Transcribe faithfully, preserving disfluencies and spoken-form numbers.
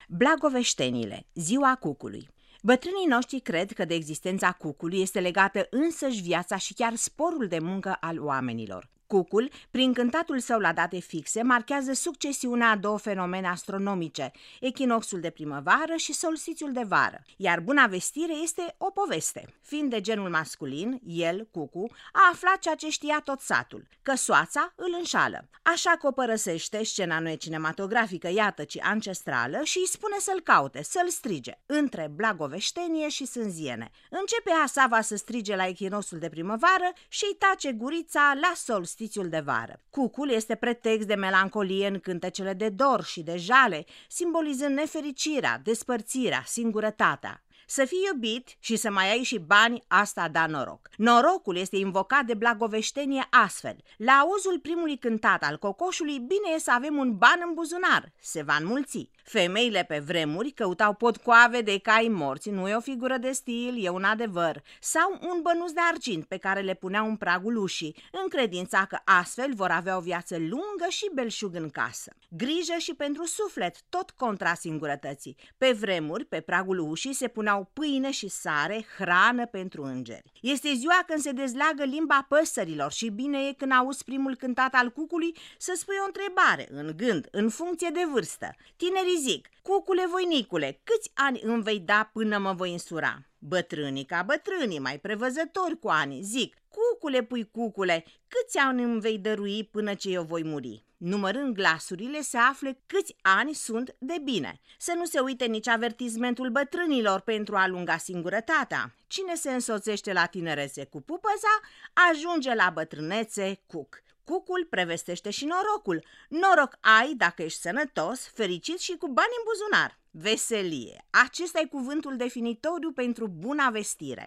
Blagoveștenile, ziua cucului. Bătrânii noștri cred că de existența cucului este legată însăși viața și chiar sporul de muncă al oamenilor. Cucul, prin cântatul său la date fixe, marchează succesiunea a două fenomene astronomice, echinocțul de primăvară și solstițiul de vară, iar Buna Vestire este o poveste. Fiind de genul masculin, el, Cucu, a aflat ceea ce știa tot satul, că soața îl înșală. Așa că o părăsește, scena nu e cinematografică, iată, ci ancestrală, și îi spune să-l caute, să-l strige, între Blagoveștenie și Sânziene. Începe Asava să strige la echinocțul de primăvară și îi tace gurița la solstițiul de vară. Cucul este pretext de melancolie în cântecele de dor și de jale, simbolizând nefericirea, despărțirea, singurătatea. Să fii iubit și să mai ai și bani, asta da noroc. Norocul este invocat de Blagoveștenie astfel: la auzul primului cântat al cocoșului, bine e să avem un ban în buzunar, se va înmulți. Femeile pe vremuri căutau potcoave de cai morți, nu e o figură de stil, e un adevăr, sau un bănuț de argint pe care le puneau în pragul ușii, în credința că astfel vor avea o viață lungă și belșug în casă. Grijă și pentru suflet, tot contra singurătății. Pe vremuri, pe pragul ușii se puneau pâine și sare, hrană pentru îngeri. Este ziua când se dezleagă limba păsărilor și bine e când auzi primul cântat al cucului să spui o întrebare, în gând, în funcție de vârstă. Tinerii zic: Cucule voinicule, câți ani îmi vei da până mă voi însura? Bătrânii ca bătrânii, mai prevăzători cu ani, zic: Cucule puicucule, câți ani îmi vei dărui până ce eu voi muri? Numărând glasurile se află câți ani sunt de bine. Să nu se uite nici avertismentul bătrânilor pentru a alunga singurătatea. Cine se însoțește la tinerețe cu pupăza, ajunge la bătrânețe cuc. Cucul prevestește și norocul. Noroc ai dacă ești sănătos, fericit și cu bani în buzunar. Veselie. Acesta e cuvântul definitoriu pentru Buna Vestire.